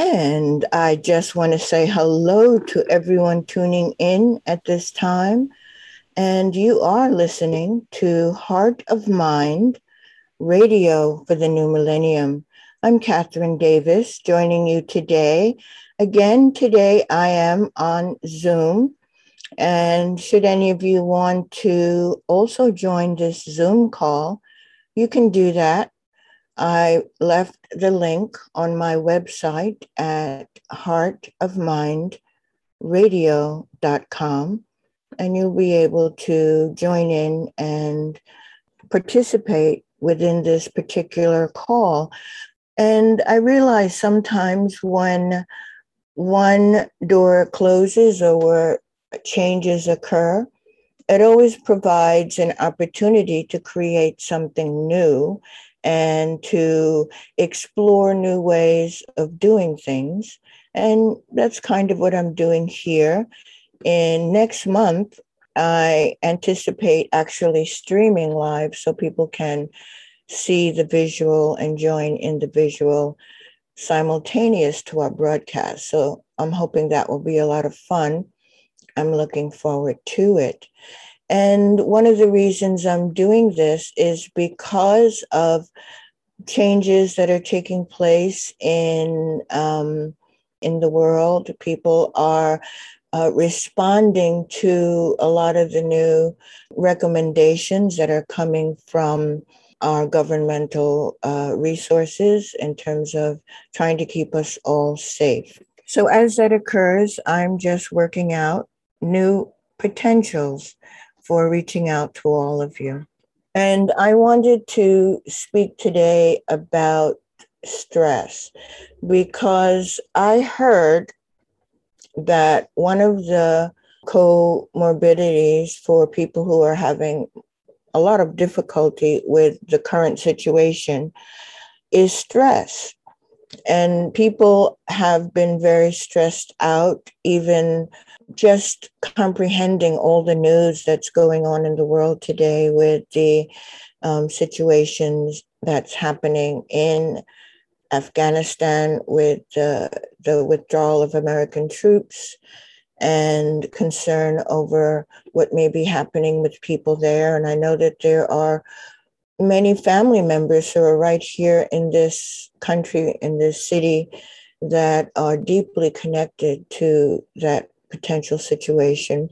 And I just want to say hello to everyone tuning in at this time. And you are listening to Heart of Mind Radio for the New Millennium. I'm Catherine Davis, joining you today. Again, today I am on Zoom. And should any of you want to also join this Zoom call, you can do that. I left the link on my website at heartofmindradio.com, and you'll be able to join in and participate within this particular call. And I realize sometimes when one door closes or where changes occur, it always provides an opportunity to create something new and to explore new ways of doing things. And that's kind of what I'm doing here. In next month, I anticipate actually streaming live so people can see the visual and join in the visual simultaneous to our broadcast. So I'm hoping that will be a lot of fun. I'm looking forward to it. And one of the reasons I'm doing this is because of changes that are taking place in the world. People are responding to a lot of the new recommendations that are coming from our governmental resources in terms of trying to keep us all safe. So as that occurs, I'm just working out new potentials for reaching out to all of you. And I wanted to speak today about stress because I heard that one of the comorbidities for people who are having a lot of difficulty with the current situation is stress. And people have been very stressed out, even just comprehending all the news that's going on in the world today with the situations that's happening in Afghanistan with the withdrawal of American troops and concern over what may be happening with people there. And I know that there are many family members who are right here in this country, in this city, that are deeply connected to that potential situation.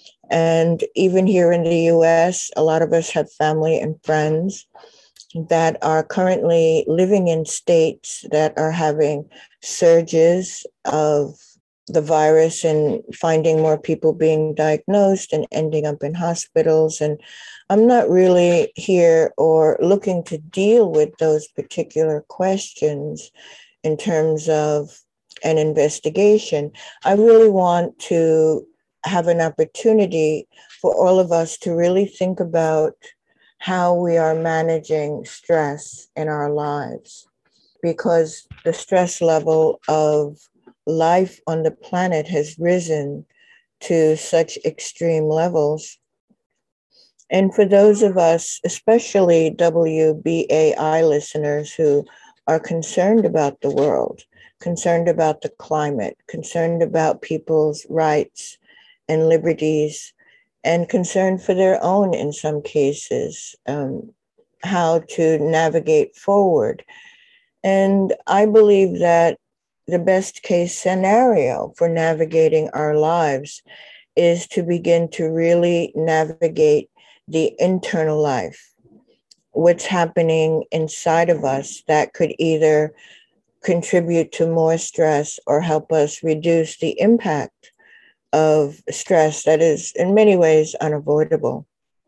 And even here in the US, a lot of us have family and friends that are currently living in states that are having surges of the virus and finding more people being diagnosed and ending up in hospitals. And I'm not really here or looking to deal with those particular questions in terms of an investigation. I really want to have an opportunity for all of us to really think about how we are managing stress in our lives, because the stress level of life on the planet has risen to such extreme levels. And for those of us, especially WBAI listeners who are concerned about the world, concerned about the climate, concerned about people's rights and liberties, and concerned for their own, in some cases, how to navigate forward. And I believe that the best case scenario for navigating our lives is to begin to really navigate the internal life, what's happening inside of us that could either contribute to more stress or help us reduce the impact of stress that is in many ways unavoidable.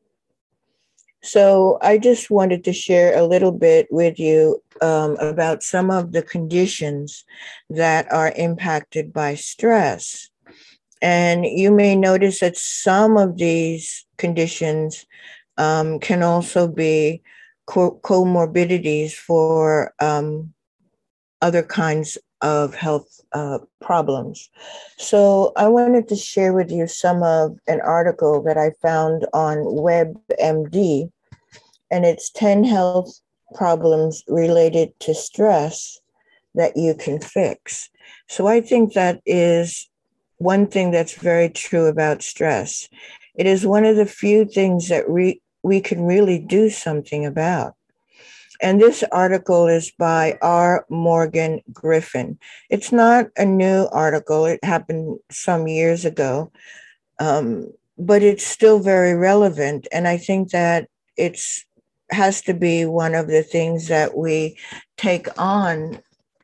So I just wanted to share a little bit with you about some of the conditions that are impacted by stress. And you may notice that some of these conditions can also be comorbidities for other kinds of health problems. So I wanted to share with you some of an article that I found on WebMD, and it's 10 health problems related to stress that you can fix. So I think that is one thing that's very true about stress. It is one of the few things that we can really do something about. And this article is by R. Morgan Griffin. It's not a new article, it happened some years ago, but it's still very relevant. And I think that it's has to be one of the things that we take on,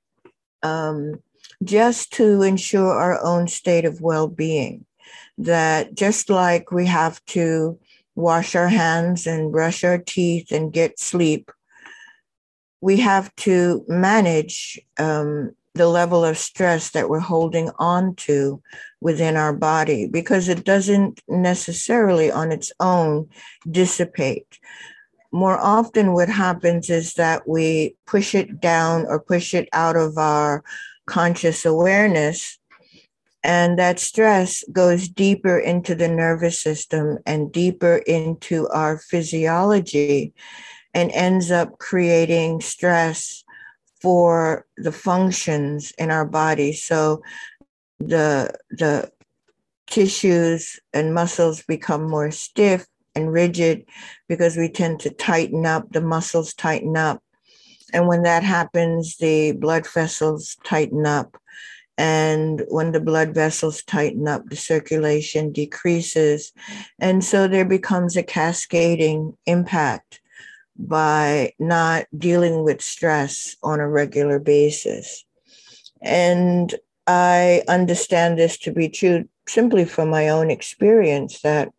just to ensure our own state of well-being. That just like we have to wash our hands and brush our teeth and get sleep, we have to manage the level of stress that we're holding on to within our body, because it doesn't necessarily on its own dissipate. More often, what happens is that we push it down or push it out of our conscious awareness, and that stress goes deeper into the nervous system and deeper into our physiology, and ends up creating stress for the functions in our body. So the tissues and muscles become more stiff and rigid because we tend to tighten up, the muscles tighten up. And when that happens, the blood vessels tighten up. And when the blood vessels tighten up, the circulation decreases. And so there becomes a cascading impact by not dealing with stress on a regular basis. And I understand this to be true simply from my own experience, that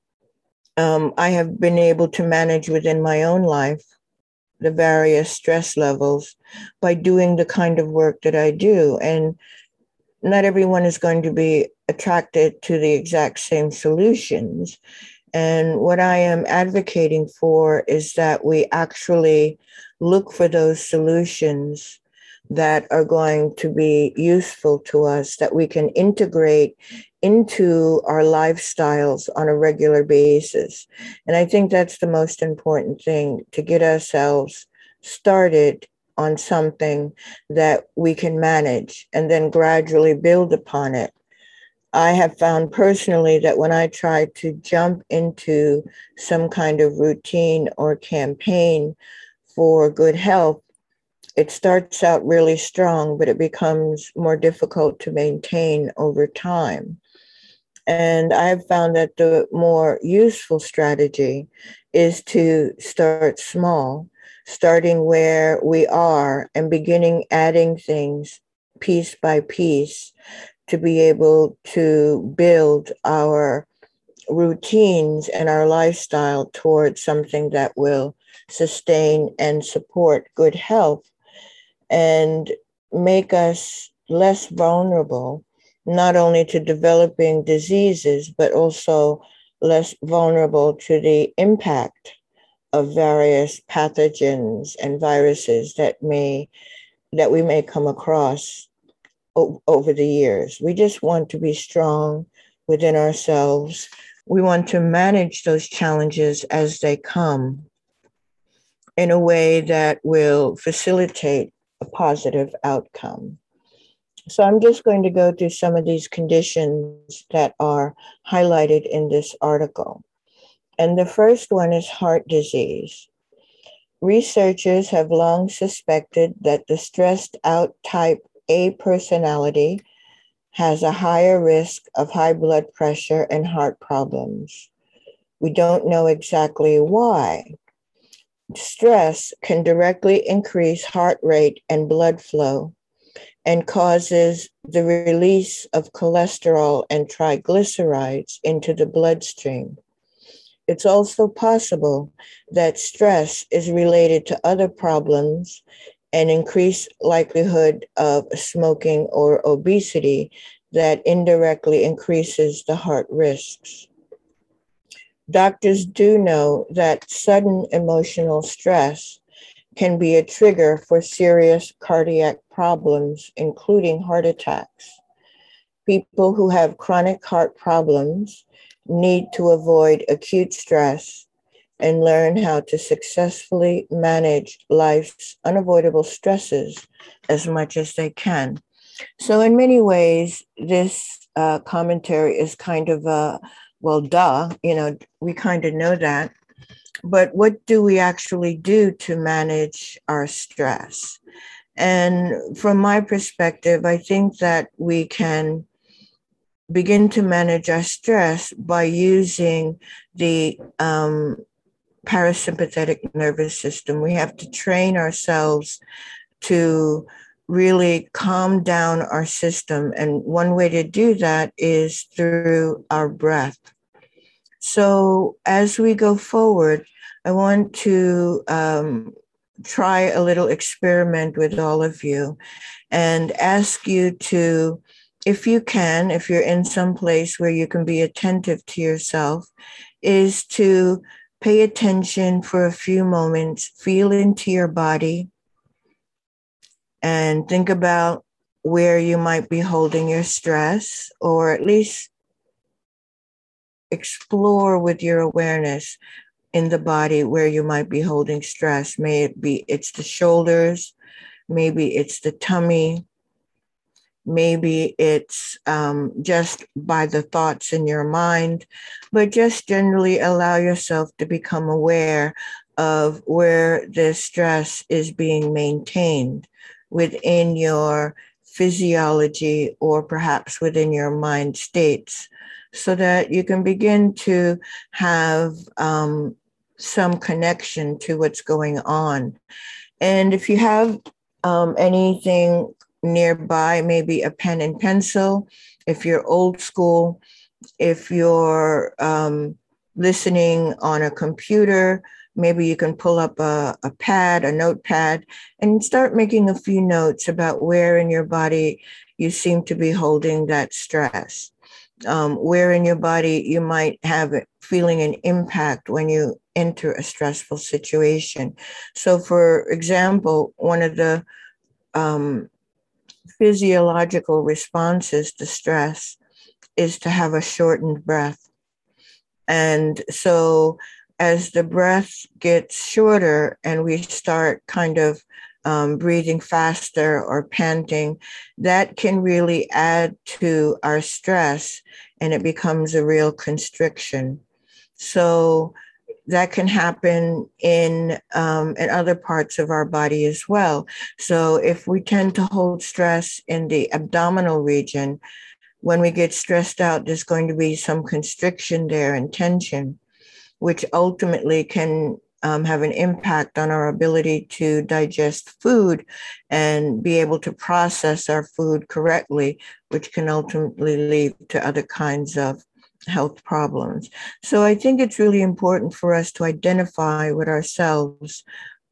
I have been able to manage within my own life the various stress levels by doing the kind of work that I do. And not everyone is going to be attracted to the exact same solutions. And what I am advocating for is that we actually look for those solutions that are going to be useful to us, that we can integrate into our lifestyles on a regular basis. And I think that's the most important thing, to get ourselves started on something that we can manage and then gradually build upon it. I have found personally that when I try to jump into some kind of routine or campaign for good health, it starts out really strong, but it becomes more difficult to maintain over time. And I've found that the more useful strategy is to start small, starting where we are and beginning adding things piece by piece to be able to build our routines and our lifestyle towards something that will sustain and support good health and make us less vulnerable, not only to developing diseases, but also less vulnerable to the impact of various pathogens and viruses that we may come across over the years. We just want to be strong within ourselves. We want to manage those challenges as they come in a way that will facilitate a positive outcome. So I'm just going to go through some of these conditions that are highlighted in this article. And the first one is heart disease. Researchers have long suspected that the stressed out type A personality has a higher risk of high blood pressure and heart problems. We don't know exactly why. Stress can directly increase heart rate and blood flow and causes the release of cholesterol and triglycerides into the bloodstream. It's also possible that stress is related to other problems and increased likelihood of smoking or obesity that indirectly increases the heart risks. Doctors do know that sudden emotional stress can be a trigger for serious cardiac problems, including heart attacks. People who have chronic heart problems need to avoid acute stress and learn how to successfully manage life's unavoidable stresses as much as they can. So, in many ways, this commentary is kind of a well, duh, we kind of know that. But what do we actually do to manage our stress? And from my perspective, I think that we can begin to manage our stress by using the parasympathetic nervous system. We have to train ourselves to really calm down our system. And one way to do that is through our breath. So as we go forward, I want to try a little experiment with all of you and ask you to, if you can, if you're in some place where you can be attentive to yourself, is to pay attention for a few moments, feel into your body, and think about where you might be holding your stress, or at least explore with your awareness in the body where you might be holding stress. May it be it's the shoulders, maybe it's the tummy, maybe it's just by the thoughts in your mind, but just generally allow yourself to become aware of where the stress is being maintained within your physiology or perhaps within your mind states, so that you can begin to have some connection to what's going on. And if you have anything nearby, maybe a pen and pencil, if you're old school, if you're listening on a computer, maybe you can pull up a pad, a notepad, and start making a few notes about where in your body you seem to be holding that stress. Where in your body you might have it feeling an impact when you enter a stressful situation. So, for example, one of the physiological responses to stress is to have a shortened breath. And so as the breath gets shorter and we start kind of breathing faster or panting, that can really add to our stress and it becomes a real constriction. So that can happen in other parts of our body as well. So if we tend to hold stress in the abdominal region, when we get stressed out, there's going to be some constriction there and tension, which ultimately can have an impact on our ability to digest food and be able to process our food correctly, which can ultimately lead to other kinds of health problems. So I think it's really important for us to identify with ourselves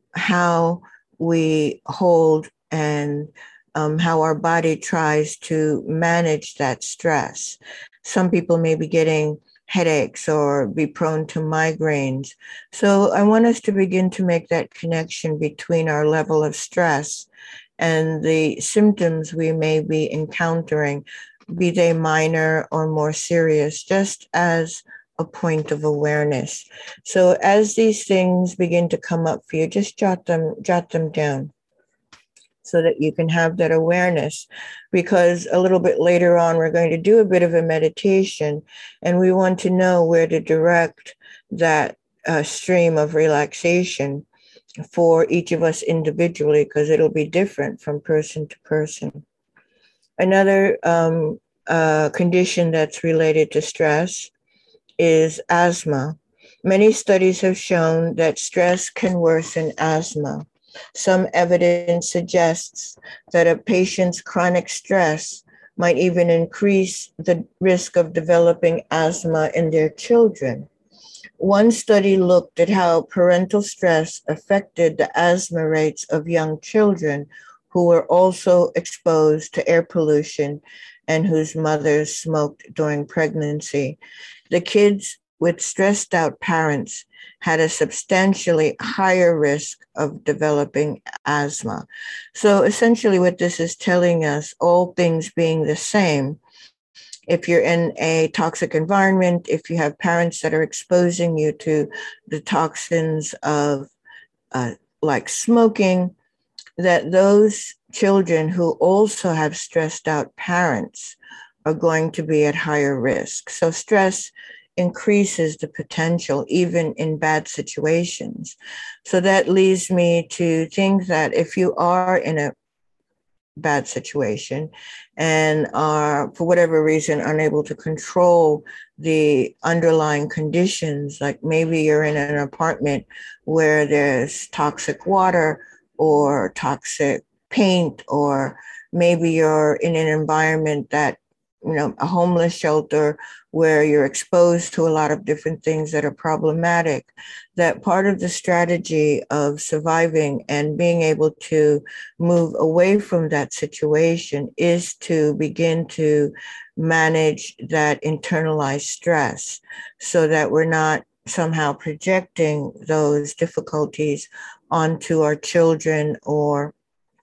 how we hold and how our body tries to manage that stress. Some people may be getting headaches or be prone to migraines. So I want us to begin to make that connection between our level of stress and the symptoms we may be encountering, be they minor or more serious, just as a point of awareness. So as these things begin to come up for you, just jot them down so that you can have that awareness. Because a little bit later on, we're going to do a bit of a meditation, and we want to know where to direct that stream of relaxation for each of us individually, because it'll be different from person to person. Another condition that's related to stress is asthma. Many studies have shown that stress can worsen asthma. Some evidence suggests that a patient's chronic stress might even increase the risk of developing asthma in their children. One study looked at how parental stress affected the asthma rates of young children who were also exposed to air pollution and whose mothers smoked during pregnancy. The kids with stressed out parents had a substantially higher risk of developing asthma. So essentially what this is telling us, all things being the same, if you're in a toxic environment, if you have parents that are exposing you to the toxins of uh, like smoking, that those children who also have stressed out parents are going to be at higher risk. So stress increases the potential even in bad situations. So that leads me to think that if you are in a bad situation and are, for whatever reason, unable to control the underlying conditions, like maybe you're in an apartment where there's toxic water or toxic paint, or maybe you're in an environment that, a homeless shelter where you're exposed to a lot of different things that are problematic, that part of the strategy of surviving and being able to move away from that situation is to begin to manage that internalized stress so that we're not somehow projecting those difficulties onto our children or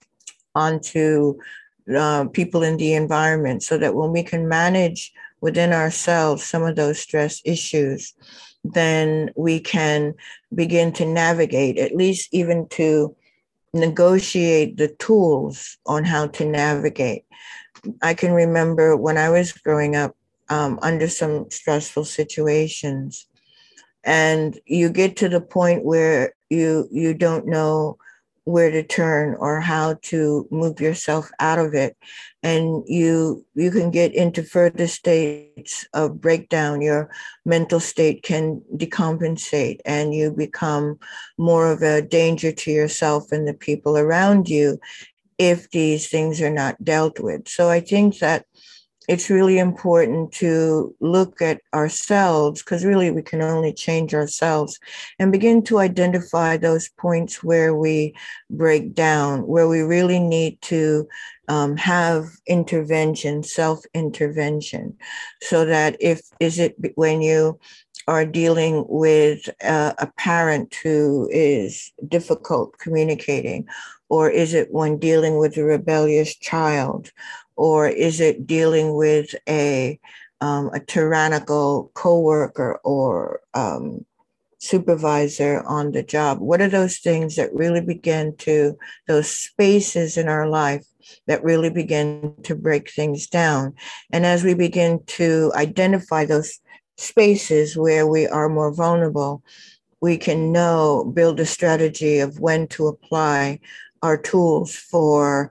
onto people in the environment, so that when we can manage within ourselves some of those stress issues, then we can begin to navigate, at least even to negotiate the tools on how to navigate. I can remember when I was growing up under some stressful situations, and you get to the point where you don't know where to turn or how to move yourself out of it, and you can get into further states of breakdown. Your mental state can decompensate and you become more of a danger to yourself and the people around you if these things are not dealt with. So I think that it's really important to look at ourselves, because really we can only change ourselves, and begin to identify those points where we break down, where we really need to have intervention, self-intervention, so that is it when you are dealing with a parent who is difficult communicating, or is it when dealing with a rebellious child, or is it dealing with a tyrannical coworker or supervisor on the job? What are those things that really those spaces in our life that really begin to break things down? And as we begin to identify those spaces where we are more vulnerable, we can build a strategy of when to apply our tools for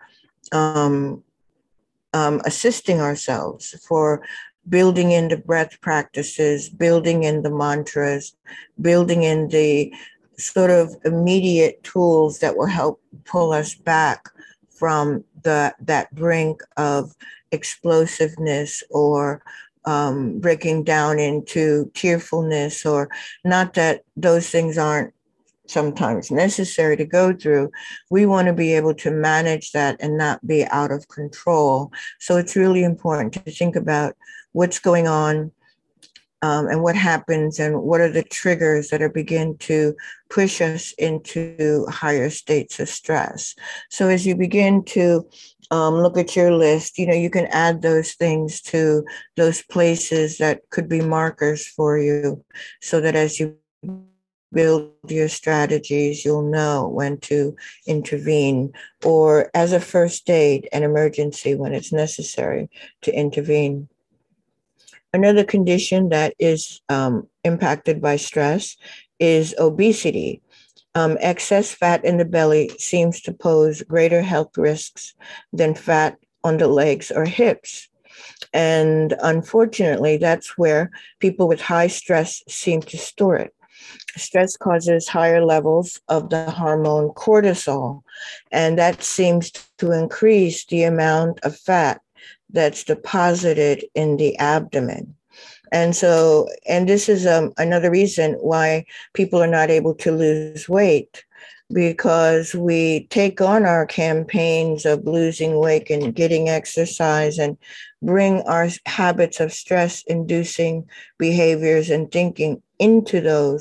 assisting ourselves, for building in the breath practices, building in the mantras, building in the sort of immediate tools that will help pull us back from that brink of explosiveness, or breaking down into tearfulness, or not that those things aren't sometimes necessary to go through. We want to be able to manage that and not be out of control. So it's really important to think about what's going on, and what happens, and what are the triggers that are begin to push us into higher states of stress. So as you begin to look at your list, you can add those things to those places that could be markers for you, so that as you build your strategies, you'll know when to intervene, or as a first aid, an emergency when it's necessary to intervene. Another condition that is impacted by stress is obesity. Excess fat in the belly seems to pose greater health risks than fat on the legs or hips. And unfortunately, that's where people with high stress seem to store it. Stress causes higher levels of the hormone cortisol, and that seems to increase the amount of fat that's deposited in the abdomen. And this is another reason why people are not able to lose weight, because we take on our campaigns of losing weight and getting exercise and bring our habits of stress inducing behaviors and thinking into those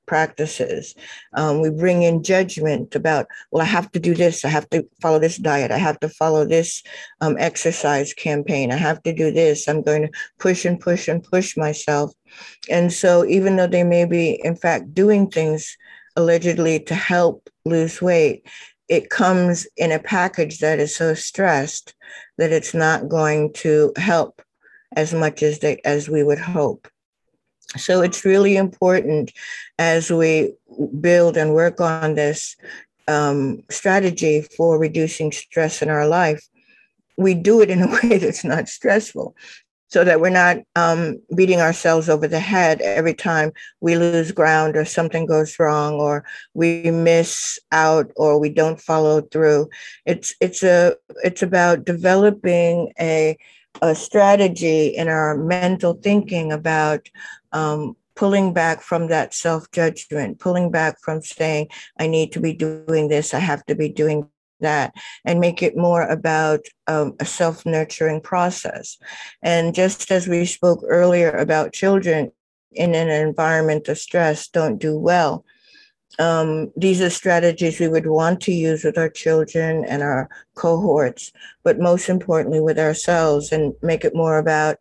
practices. We bring in judgment about, well, I have to do this. I have to follow this diet. I have to follow this exercise campaign. I have to do this. I'm going to push and push and push myself. And so even though they may be, in fact, doing things allegedly to help lose weight, it comes in a package that is so stressed that it's not going to help as much as we would hope. So it's really important as we build and work on this strategy for reducing stress in our life, we do it in a way that's not stressful, so that we're not beating ourselves over the head every time we lose ground or something goes wrong or we miss out or we don't follow through. It's about developing a strategy in our mental thinking about pulling back from that self-judgment, pulling back from saying, I need to be doing this, I have to be doing that, and make it more about a self-nurturing process. And just as we spoke earlier about children in an environment of stress don't do well, these are strategies we would want to use with our children and our cohorts, but most importantly with ourselves, and make it more about,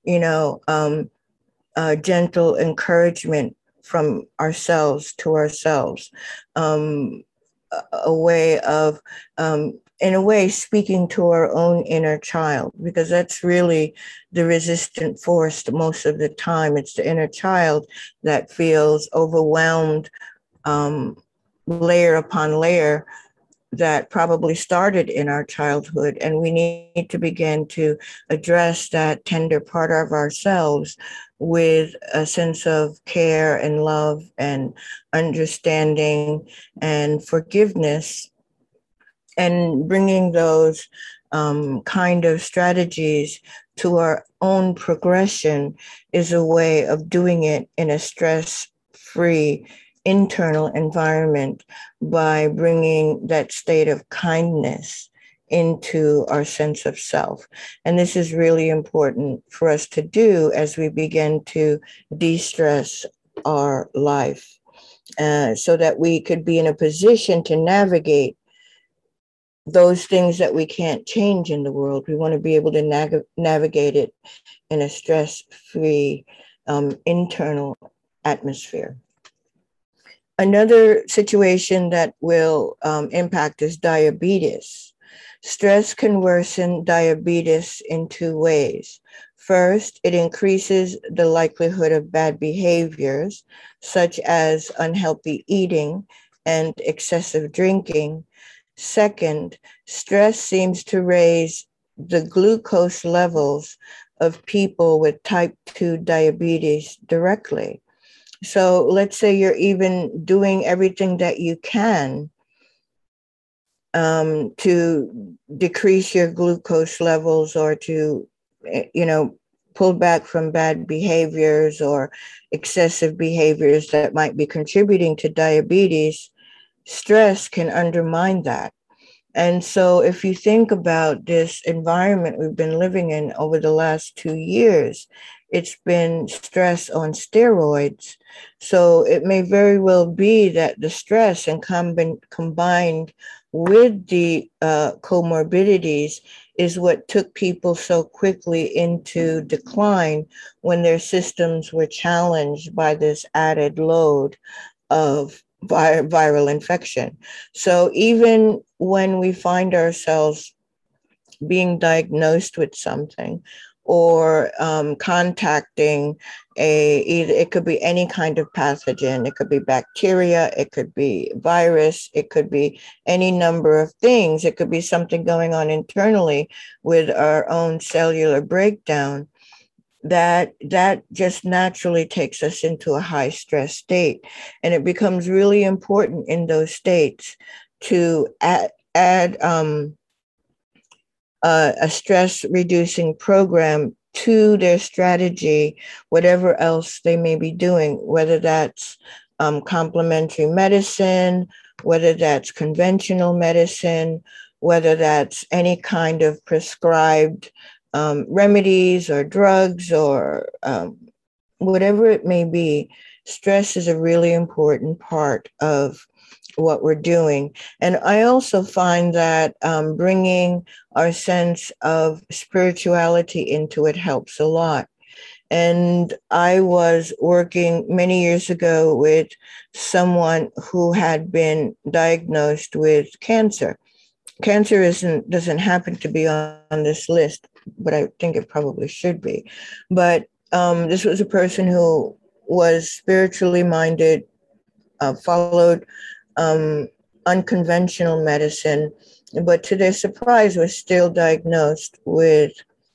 gentle encouragement from ourselves to ourselves. A way of, in a way, speaking to our own inner child, because that's really the resistant force most of the time. It's the inner child that feels overwhelmed, layer upon layer, that probably started in our childhood. And we need to begin to address that tender part of ourselves with a sense of care and love and understanding and forgiveness, and bringing those kind of strategies to our own progression is a way of doing it in a stress-free internal environment by bringing that state of kindness into our sense of self. And this is really important for us to do as we begin to de-stress our life, so that we could be in a position to navigate those things that we can't change in the world. We want to be able to navigate it in a stress-free internal atmosphere. Another situation that will impact is diabetes. Stress can worsen diabetes in two ways. First, it increases the likelihood of bad behaviors, such as unhealthy eating and excessive drinking. Second, stress seems to raise the glucose levels of people with type 2 diabetes directly. So let's say you're even doing everything that you can to decrease your glucose levels, or to, pull back from bad behaviors or excessive behaviors that might be contributing to diabetes. Stress can undermine that. And so if you think about this environment we've been living in over the last 2 years, it's been stress on steroids. So it may very well be that the stress and combined with the comorbidities is what took people so quickly into decline when their systems were challenged by this added load of viral infection. So even when we find ourselves being diagnosed with something, or contacting either, it could be any kind of pathogen, it could be bacteria, it could be virus, it could be any number of things, it could be something going on internally with our own cellular breakdown, that just naturally takes us into a high stress state. And it becomes really important in those states to add a stress reducing program to their strategy, whatever else they may be doing, whether that's complementary medicine, whether that's conventional medicine, whether that's any kind of prescribed remedies or drugs, or whatever it may be. stress is a really important part of what we're doing. And I also find that bringing our sense of spirituality into it helps a lot. And I was working many years ago with someone who had been diagnosed with cancer. Cancer doesn't happen to be on this list, but I think it probably should be. But this was a person who was spiritually minded, followed um, unconventional medicine, but to their surprise was still diagnosed with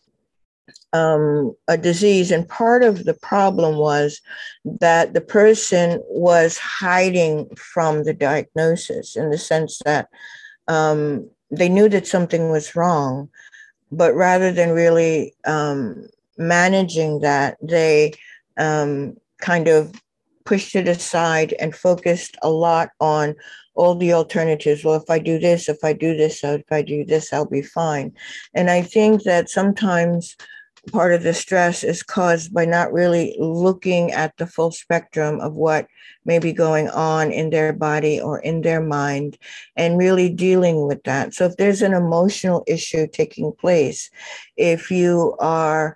a disease. And part of the problem was that the person was hiding from the diagnosis in the sense that they knew that something was wrong, but rather than really managing that, they kind of pushed it aside and focused a lot on all the alternatives. Well, if I do this, if I do this, I'll be fine. And I think that sometimes part of the stress is caused by not really looking at the full spectrum of what may be going on in their body or in their mind and really dealing with that. So if there's an emotional issue taking place, if you are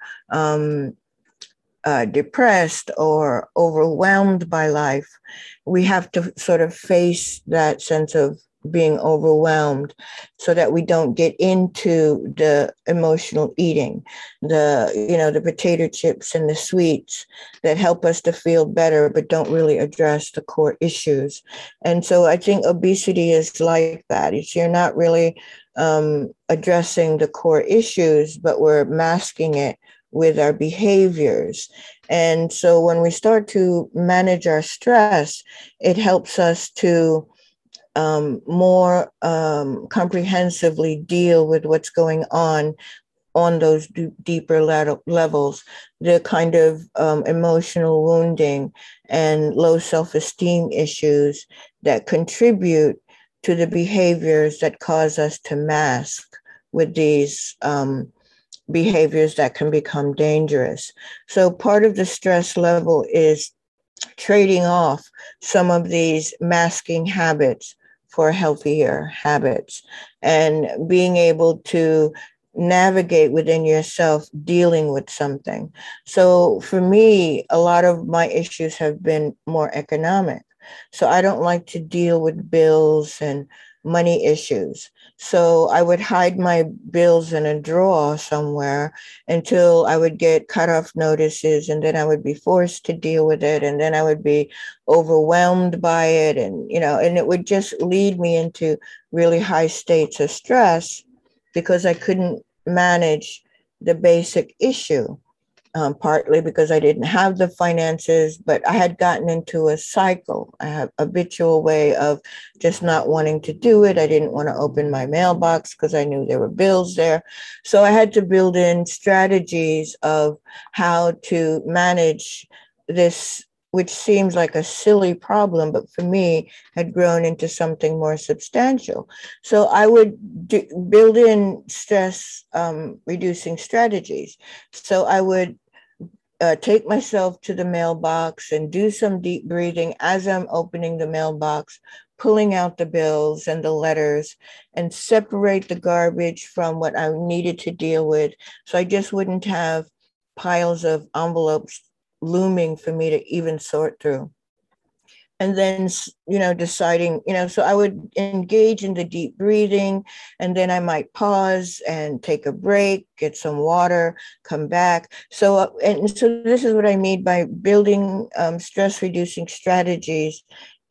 depressed or overwhelmed by life, we have to sort of face that sense of being overwhelmed so that we don't get into the emotional eating, the potato chips and the sweets that help us to feel better but don't really address the core issues. And so I think obesity is like that. You're not really addressing the core issues, but we're masking it with our behaviors. And so when we start to manage our stress, it helps us to more comprehensively deal with what's going on those deeper levels, the kind of emotional wounding and low self-esteem issues that contribute to the behaviors that cause us to mask with these behaviors that can become dangerous. So part of the stress level is trading off some of these masking habits for healthier habits and being able to navigate within yourself dealing with something. So for me, a lot of my issues have been more economic. So I don't like to deal with bills and money issues. So I would hide my bills in a drawer somewhere until I would get cutoff notices, and then I would be forced to deal with it, and then I would be overwhelmed by it, and it would just lead me into really high states of stress because I couldn't manage the basic issue. Partly because I didn't have the finances, but I had gotten into a cycle, a habitual way of just not wanting to do it. I didn't want to open my mailbox because I knew there were bills there. So I had to build in strategies of how to manage this, which seems like a silly problem, but for me had grown into something more substantial. So I would build in stress reducing strategies. So I would take myself to the mailbox and do some deep breathing as I'm opening the mailbox, pulling out the bills and the letters, and separate the garbage from what I needed to deal with. So I just wouldn't have piles of envelopes looming for me to even sort through. And then deciding, so I would engage in the deep breathing, and then I might pause and take a break, get some water, come back. So this is what I mean by building stress reducing strategies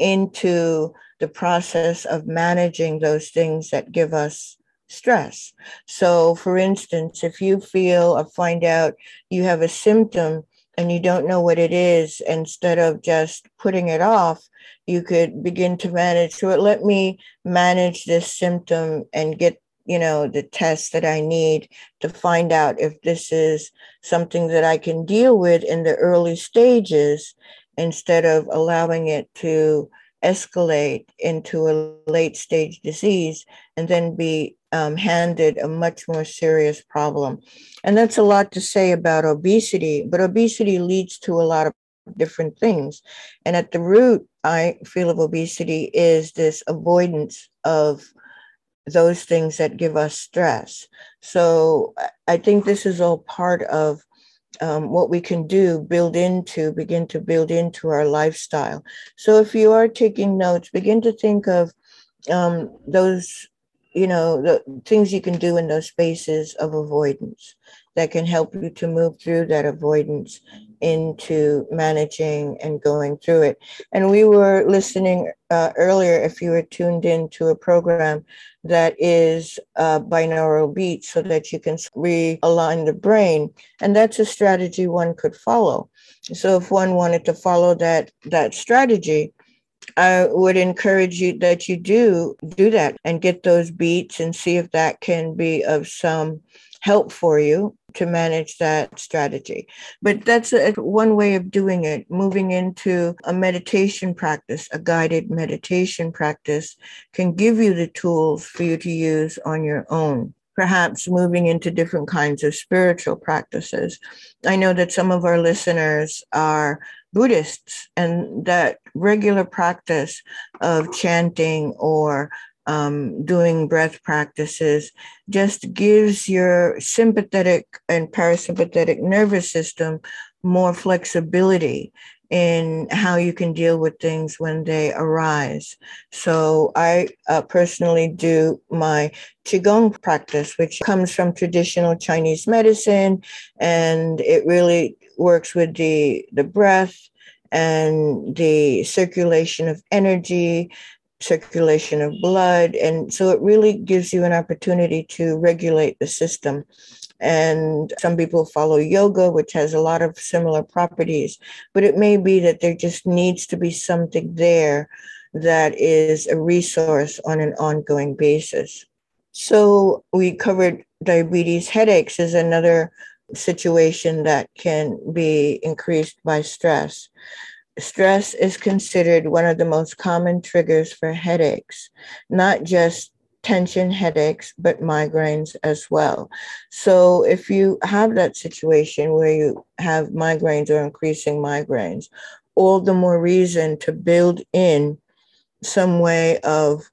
into the process of managing those things that give us stress. So for instance, if you feel or find out you have a symptom and you don't know what it is, instead of just putting it off, you could begin to manage. So let me manage this symptom and get, the tests that I need to find out if this is something that I can deal with in the early stages instead of allowing it to escalate into a late stage disease and then be handed a much more serious problem. And that's a lot to say about obesity, but obesity leads to a lot of different things. And at the root, I feel, of obesity is this avoidance of those things that give us stress. So I think this is all part of what we can do, begin to build into our lifestyle. So if you are taking notes, begin to think of those, the things you can do in those spaces of avoidance that can help you to move through that avoidance into managing and going through it. And we were listening earlier, if you were tuned in to a program that is binaural beats so that you can realign the brain. And that's a strategy one could follow. So if one wanted to follow that strategy, I would encourage you that you do that and get those beats and see if that can be of some help for you to manage that strategy. But that's one way of doing it. Moving into a meditation practice, a guided meditation practice, can give you the tools for you to use on your own. Perhaps moving into different kinds of spiritual practices. I know that some of our listeners are Buddhists, and that regular practice of chanting or doing breath practices just gives your sympathetic and parasympathetic nervous system more flexibility in how you can deal with things when they arise. So I personally do my Qigong practice, which comes from traditional Chinese medicine, and it really works with the breath and the circulation of energy, circulation of blood. And so it really gives you an opportunity to regulate the system. And some people follow yoga, which has a lot of similar properties, but it may be that there just needs to be something there that is a resource on an ongoing basis. So we covered diabetes. Headaches is another situation that can be increased by stress. Stress is considered one of the most common triggers for headaches, not just tension headaches, but migraines as well. So if you have that situation where you have migraines or increasing migraines, all the more reason to build in some way of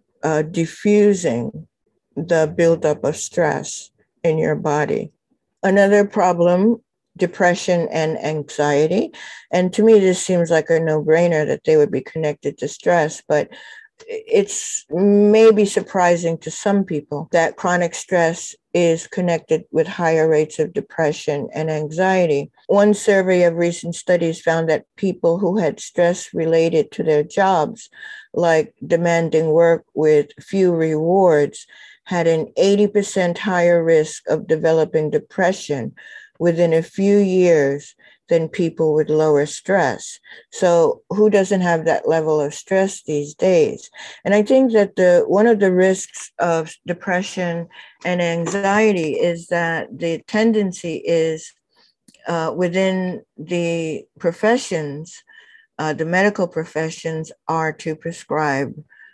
diffusing the buildup of stress in your body. Another problem, depression and anxiety. And to me, this seems like a no-brainer that they would be connected to stress, but it's maybe surprising to some people that chronic stress is connected with higher rates of depression and anxiety. One survey of recent studies found that people who had stress related to their jobs, like demanding work with few rewards, had an 80% higher risk of developing depression within a few years than people with lower stress. So who doesn't have that level of stress these days? And I think that one of the risks of depression and anxiety is that the tendency is within the professions, the medical professions, are to prescribe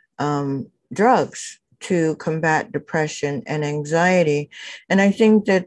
drugs to combat depression and anxiety. And I think that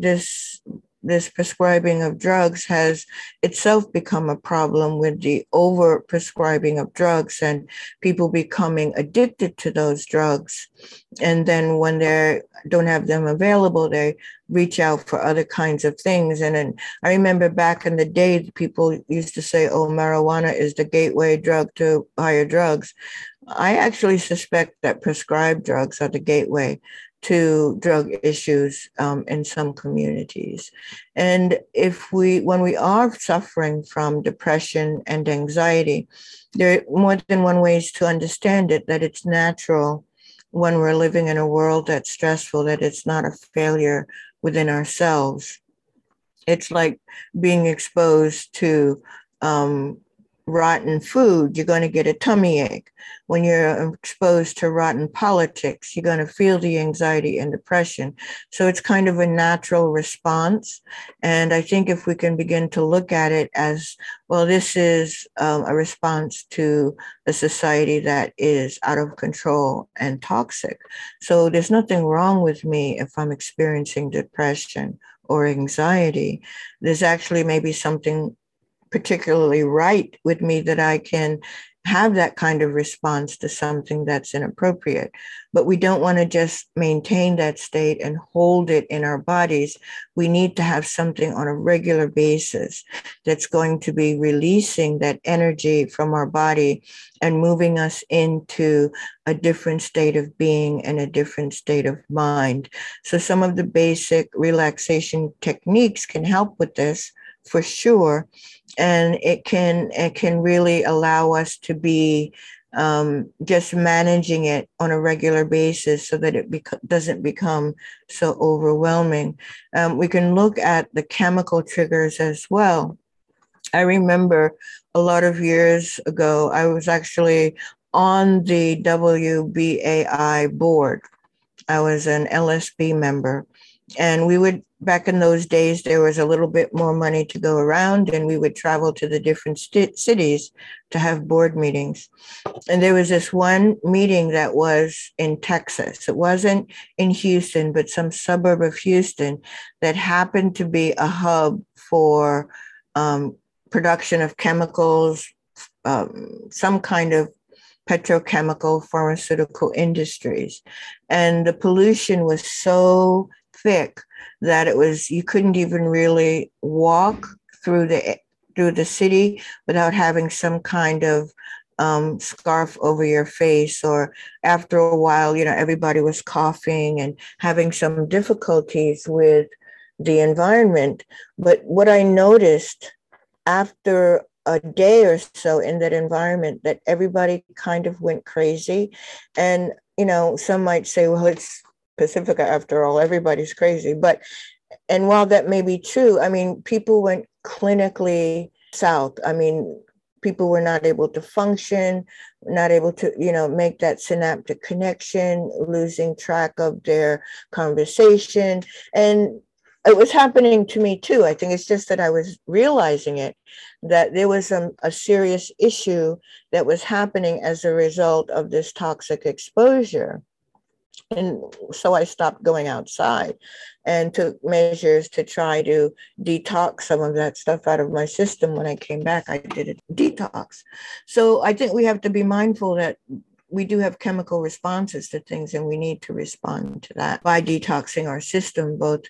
this prescribing of drugs has itself become a problem with the over prescribing of drugs and people becoming addicted to those drugs. And then when they don't have them available, they reach out for other kinds of things. And then I remember back in the day, people used to say, oh, marijuana is the gateway drug to higher drugs. I actually suspect that prescribed drugs are the gateway to drug issues in some communities. And when we are suffering from depression and anxiety, there are more than one ways to understand it, that it's natural when we're living in a world that's stressful, that it's not a failure within ourselves. It's like being exposed to rotten food, you're going to get a tummy ache. When you're exposed to rotten politics, you're going to feel the anxiety and depression. So it's kind of a natural response. And I think if we can begin to look at it as, well, this is a response to a society that is out of control and toxic. So there's nothing wrong with me if I'm experiencing depression or anxiety. There's actually maybe something particularly right with me that I can have that kind of response to something that's inappropriate. But we don't want to just maintain that state and hold it in our bodies. We need to have something on a regular basis that's going to be releasing that energy from our body and moving us into a different state of being and a different state of mind. So some of the basic relaxation techniques can help with this for sure, and it can really allow us to be just managing it on a regular basis so that it doesn't become so overwhelming. We can look at the chemical triggers as well. I remember a lot of years ago, I was actually on the WBAI board. I was an LSB member. And we would, back in those days, there was a little bit more money to go around, and we would travel to the different cities to have board meetings. And there was this one meeting that was in Texas. It wasn't in Houston, but some suburb of Houston that happened to be a hub for production of chemicals, some kind of petrochemical pharmaceutical industries. And the pollution was so thick that you couldn't even really walk through the city without having some kind of scarf over your face, or after a while, everybody was coughing and having some difficulties with the environment. But what I noticed after a day or so in that environment, that everybody kind of went crazy. And, some might say, well, it's Pacifica after all, everybody's crazy. And while that may be true, I mean, people went clinically south. I mean, people were not able to function, not able to, make that synaptic connection, losing track of their conversation. And it was happening to me too. I think it's just that I was realizing it, that there was a serious issue that was happening as a result of this toxic exposure. And so I stopped going outside and took measures to try to detox some of that stuff out of my system. When I came back, I did a detox. So I think we have to be mindful that we do have chemical responses to things, and we need to respond to that by detoxing our system, both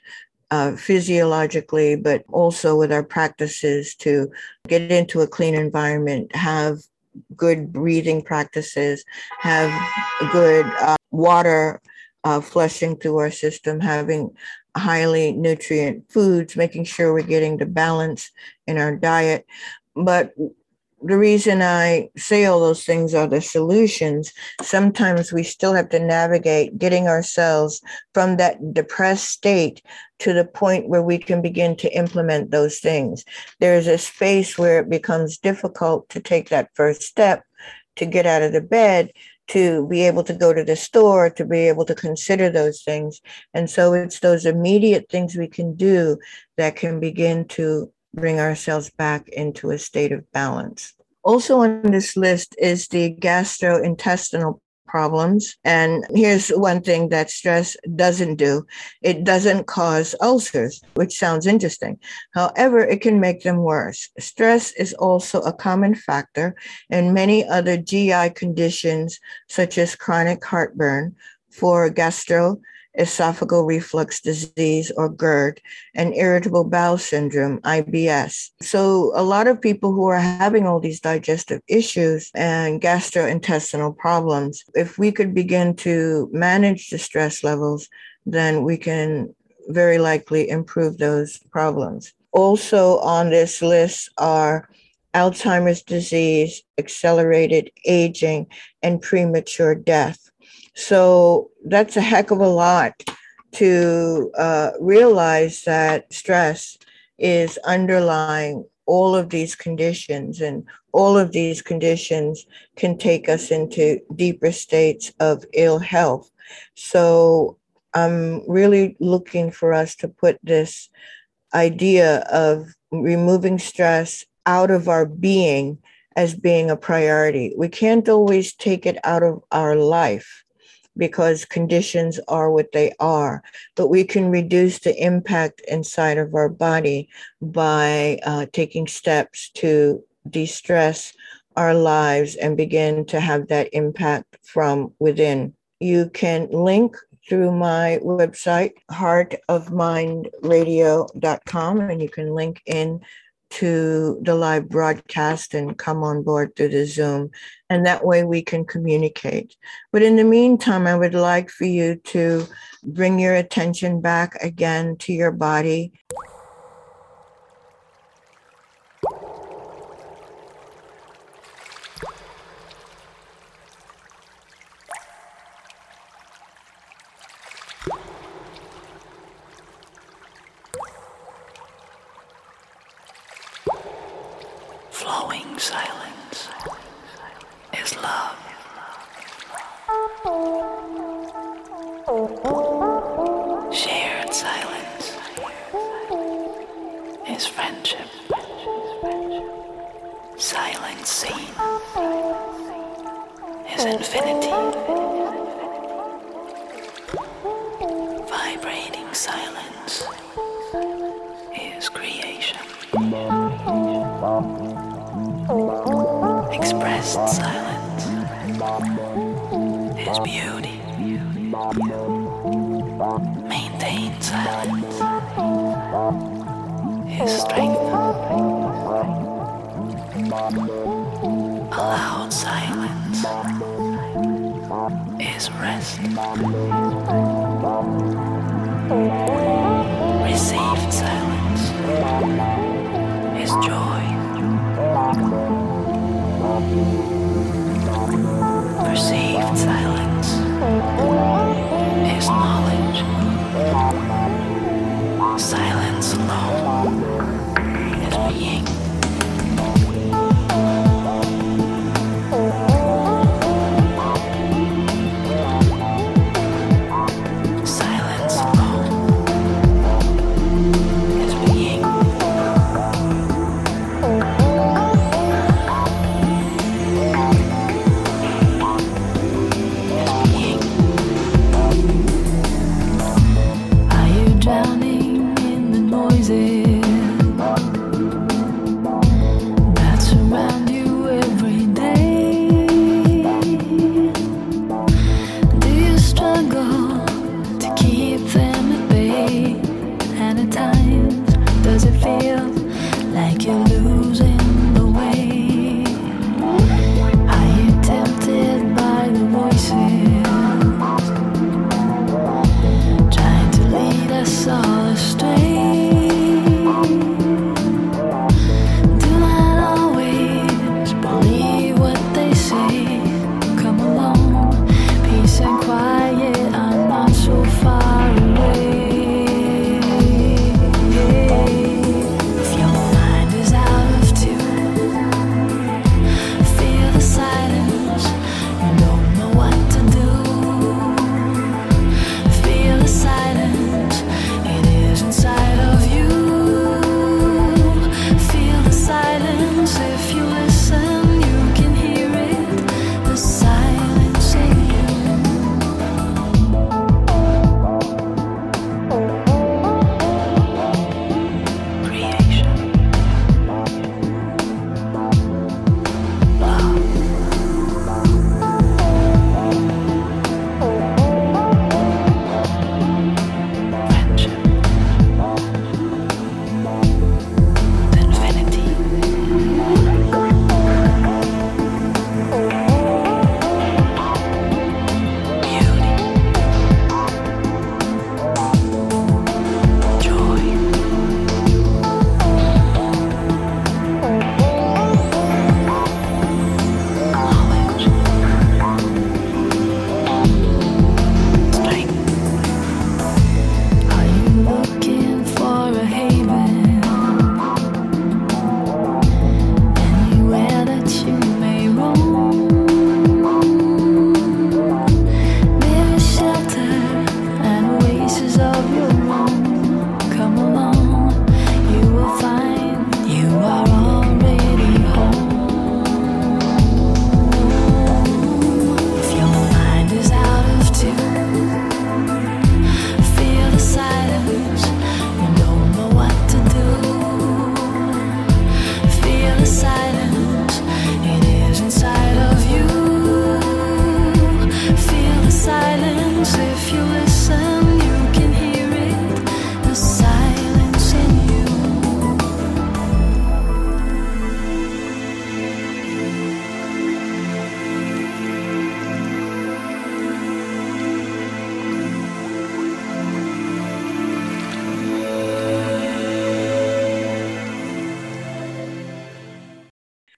physiologically, but also with our practices to get into a clean environment, have good breathing practices, have good water flushing through our system, having highly nutrient foods, making sure we're getting the balance in our diet. But the reason I say all those things are the solutions. Sometimes we still have to navigate getting ourselves from that depressed state to the point where we can begin to implement those things. There's a space where it becomes difficult to take that first step, to get out of the bed, to be able to go to the store, to be able to consider those things. And so it's those immediate things we can do that can begin to bring ourselves back into a state of balance. Also on this list is the gastrointestinal problems. And here's one thing that stress doesn't do. It doesn't cause ulcers, which sounds interesting. However, it can make them worse. Stress is also a common factor in many other GI conditions, such as chronic heartburn, for gastroesophageal reflux disease, or GERD, and irritable bowel syndrome, IBS. So a lot of people who are having all these digestive issues and gastrointestinal problems, if we could begin to manage the stress levels, then we can very likely improve those problems. Also on this list are Alzheimer's disease, accelerated aging, and premature death. So that's a heck of a lot to realize that stress is underlying all of these conditions, and all of these conditions can take us into deeper states of ill health. So I'm really looking for us to put this idea of removing stress out of our being as being a priority. We can't always take it out of our life, because conditions are what they are. But we can reduce the impact inside of our body by taking steps to de-stress our lives and begin to have that impact from within. You can link through my website, heartofmindradio.com, and you can link in to the live broadcast and come on board through the Zoom. And that way we can communicate. But in the meantime, I would like for you to bring your attention back again to your body. Flowing silence is love. Shared silence is friendship. Silence seen is infinity. Vibrating silence is creation. Expressed silence is beauty. Maintained silence is strength. Allowed silence is rest. Received silence is joy. Perceived silence is knowledge. Silence alone is being. Silence alone is being. Are you drowning in the noises that surround you every day? Do you struggle to keep them at bay? And at times, does it feel like you're losing the way? Are you tempted by the voices trying to lead us all astray? Do not always believe what they say. Come along, peace and quiet are not so far away. If your mind is out of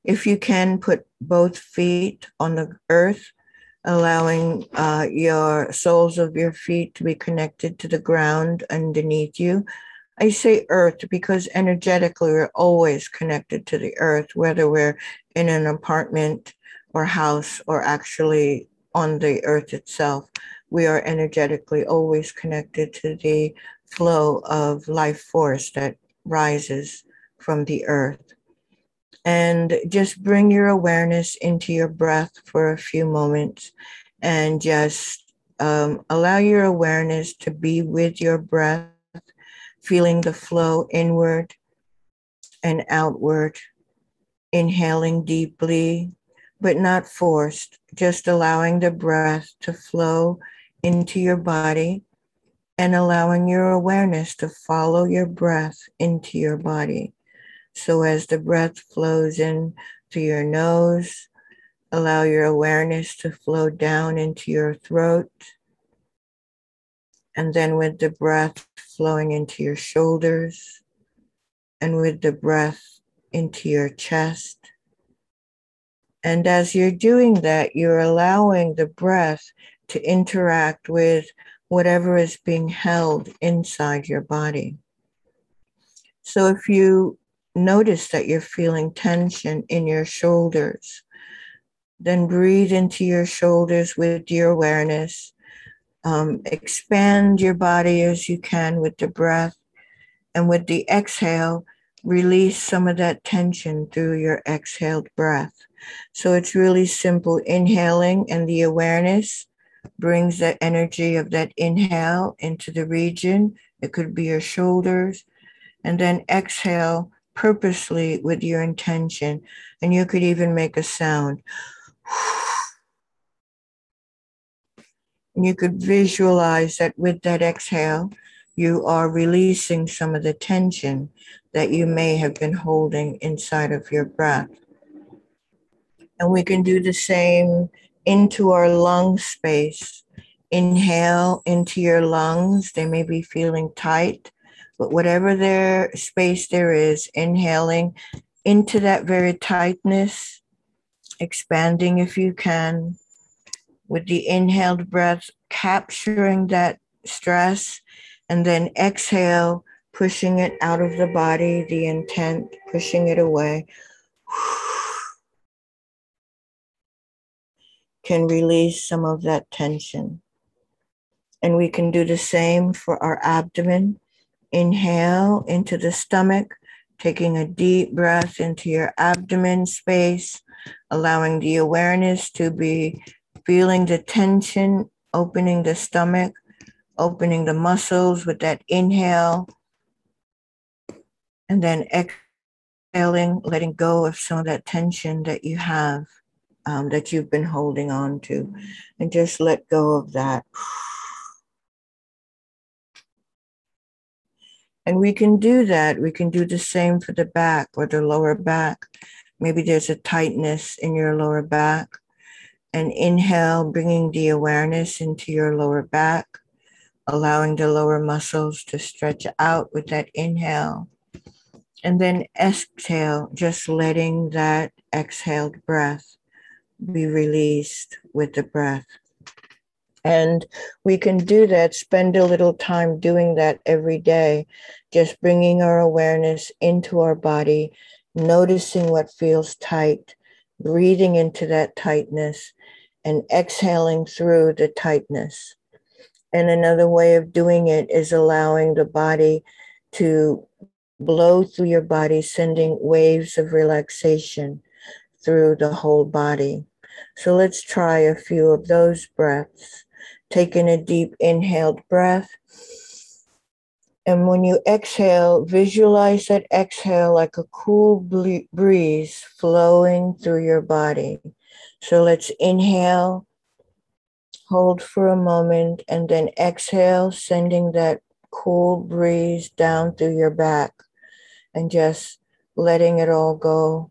If you can, put both feet on the earth, allowing your soles of your feet to be connected to the ground underneath you. I say earth because energetically we're always connected to the earth, whether we're in an apartment or house or actually on the earth itself. We are energetically always connected to the flow of life force that rises from the earth. And just bring your awareness into your breath for a few moments and just allow your awareness to be with your breath, feeling the flow inward and outward, inhaling deeply, but not forced, just allowing the breath to flow into your body and allowing your awareness to follow your breath into your body. So as the breath flows in through your nose, allow your awareness to flow down into your throat. And then with the breath flowing into your shoulders, and with the breath into your chest. And as you're doing that, you're allowing the breath to interact with whatever is being held inside your body. So if you notice that you're feeling tension in your shoulders, then breathe into your shoulders with your awareness. Expand your body as you can with the breath. And with the exhale, release some of that tension through your exhaled breath. So it's really simple. Inhaling and the awareness brings the energy of that inhale into the region. It could be your shoulders. And then exhale purposely with your intention. And you could even make a sound. And you could visualize that with that exhale, you are releasing some of the tension that you may have been holding inside of your breath. And we can do the same into our lung space. Inhale into your lungs. They may be feeling tight, but whatever their space there is, inhaling into that very tightness, expanding if you can, with the inhaled breath, capturing that stress, and then exhale, pushing it out of the body, the intent, pushing it away. Can release some of that tension. And we can do the same for our abdomen. Inhale into the stomach, taking a deep breath into your abdomen space, allowing the awareness to be feeling the tension, opening the stomach, opening the muscles with that inhale, and then exhaling, letting go of some of that tension that you have, that you've been holding on to, and just let go of that. And we can do that. We can do the same for the back or the lower back. Maybe there's a tightness in your lower back. And inhale, bringing the awareness into your lower back, allowing the lower muscles to stretch out with that inhale. And then exhale, just letting that exhaled breath be released with the breath. And we can do that, spend a little time doing that every day, just bringing our awareness into our body, noticing what feels tight, breathing into that tightness, and exhaling through the tightness. And another way of doing it is allowing the body to blow through your body, sending waves of relaxation through the whole body. So let's try a few of those breaths. Taking a deep inhaled breath. And when you exhale, visualize that exhale like a cool breeze flowing through your body. So let's inhale, hold for a moment, and then exhale, sending that cool breeze down through your back and just letting it all go.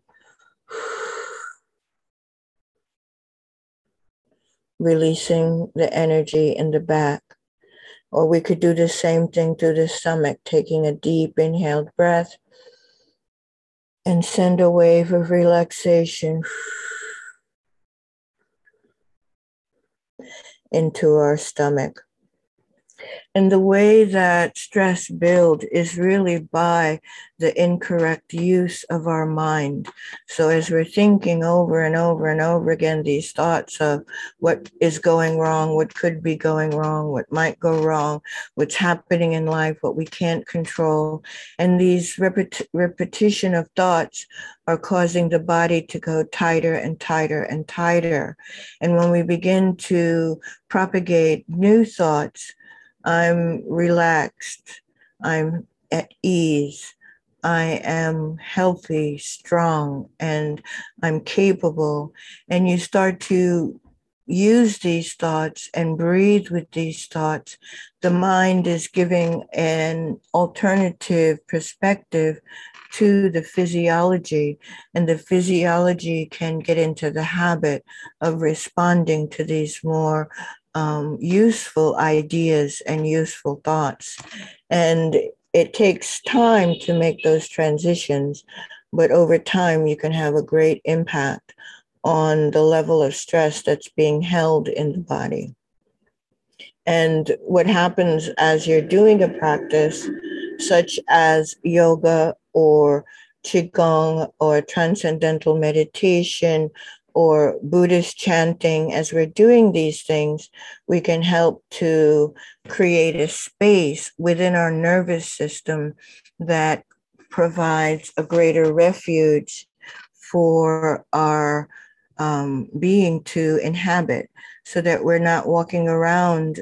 Releasing the energy in the back. Or we could do the same thing through the stomach, taking a deep inhaled breath and send a wave of relaxation into our stomach. And the way that stress builds is really by the incorrect use of our mind. So as we're thinking over and over and over again, these thoughts of what is going wrong, what could be going wrong, what might go wrong, what's happening in life, what we can't control. And these repetition of thoughts are causing the body to go tighter and tighter and tighter. And when we begin to propagate new thoughts, I'm relaxed, I'm at ease, I am healthy, strong, and I'm capable. And you start to use these thoughts and breathe with these thoughts. The mind is giving an alternative perspective to the physiology, and the physiology can get into the habit of responding to these more useful ideas and useful thoughts. And it takes time to make those transitions, but over time, you can have a great impact on the level of stress that's being held in the body. And what happens as you're doing a practice, such as yoga or Qigong or transcendental meditation or Buddhist chanting, as we're doing these things, we can help to create a space within our nervous system that provides a greater refuge for our being to inhabit, so that we're not walking around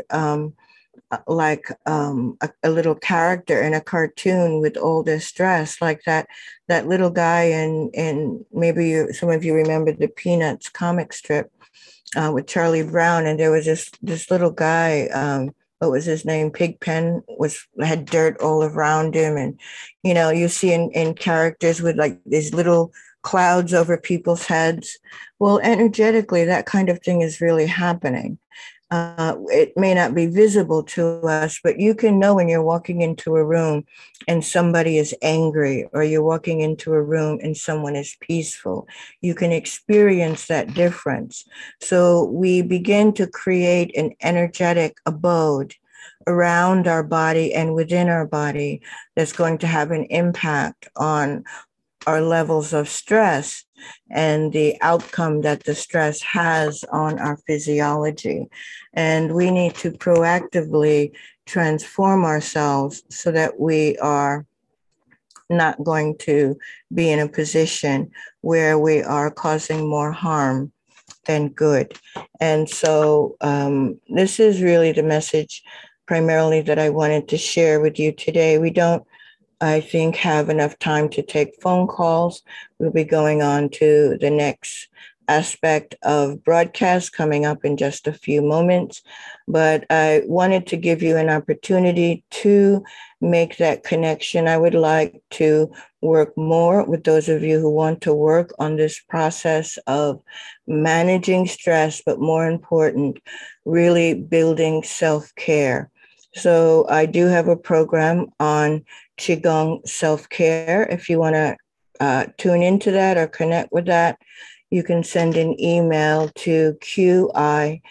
like a little character in a cartoon with all this stress, like that little guy in maybe some of you remember the Peanuts comic strip with Charlie Brown, and there was this little guy. What was his name? Pigpen had dirt all around him, and you see in characters with like these little clouds over people's heads. Well, energetically, that kind of thing is really happening. It may not be visible to us, but you can know when you're walking into a room and somebody is angry, or you're walking into a room and someone is peaceful. You can experience that difference. So we begin to create an energetic abode around our body and within our body that's going to have an impact on our levels of stress and the outcome that the stress has on our physiology. And we need to proactively transform ourselves so that we are not going to be in a position where we are causing more harm than good. And so this is really the message primarily that I wanted to share with you today. We don't, I think, have enough time to take phone calls. We'll be going on to the next aspect of broadcast coming up in just a few moments. But I wanted to give you an opportunity to make that connection. I would like to work more with those of you who want to work on this process of managing stress, but more important, really building self-care. So I do have a program on Qigong self-care. If you want to tune into that or connect with that, you can send an email to QIGONG,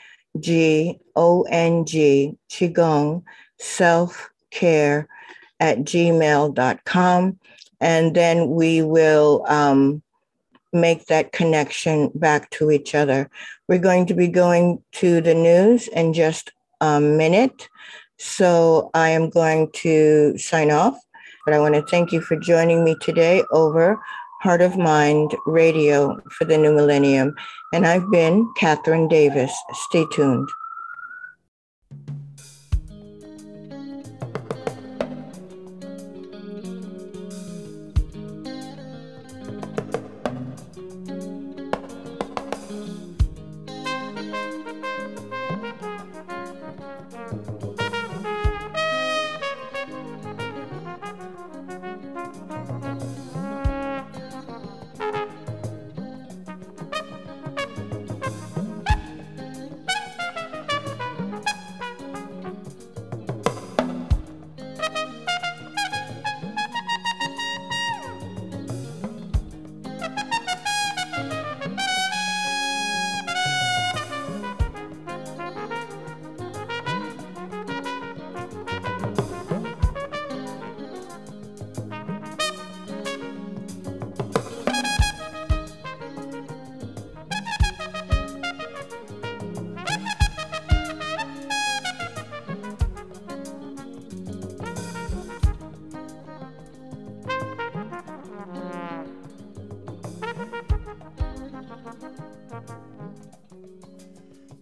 Qigong self-care @gmail.com. And then we will make that connection back to each other. We're going to be going to the news in just a minute. So I am going to sign off, but I want to thank you for joining me today over Heart of Mind Radio for the New Millennium. And I've been Catherine Davis. Stay tuned.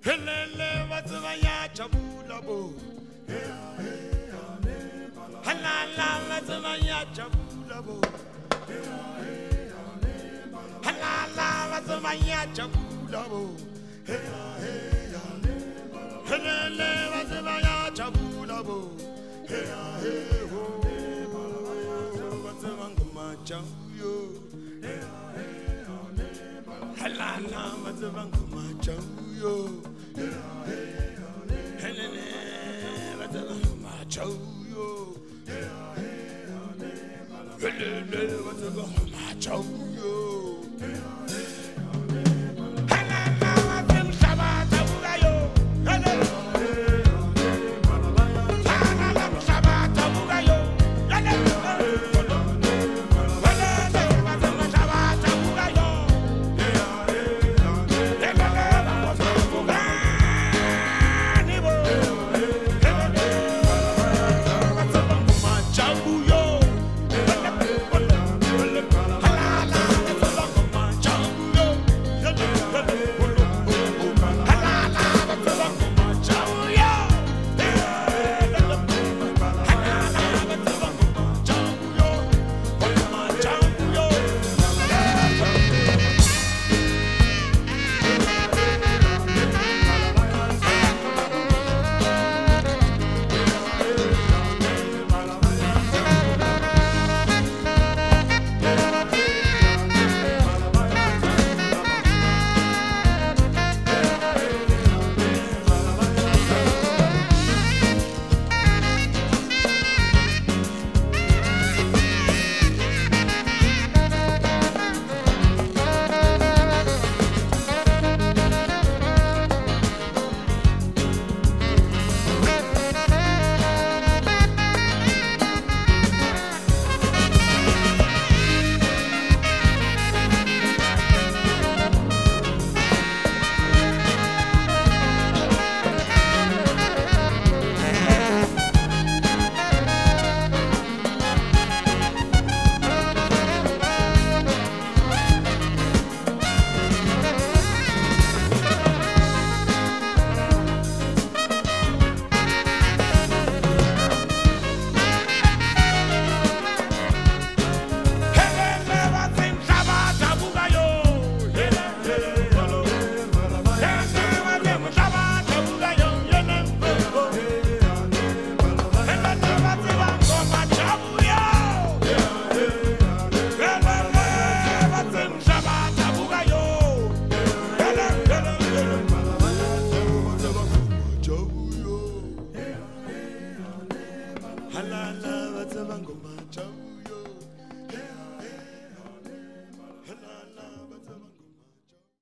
Helele watseba ya chabula bo. Halala watseba ya chabula bo. Halala watseba ya chabula bo. Helele watseba ya chabula bo. Watseba ngoma chayo. Halala watseba ngoma chayo. Helele watseba ngoma chayo. Helele watseba ngoma chayo.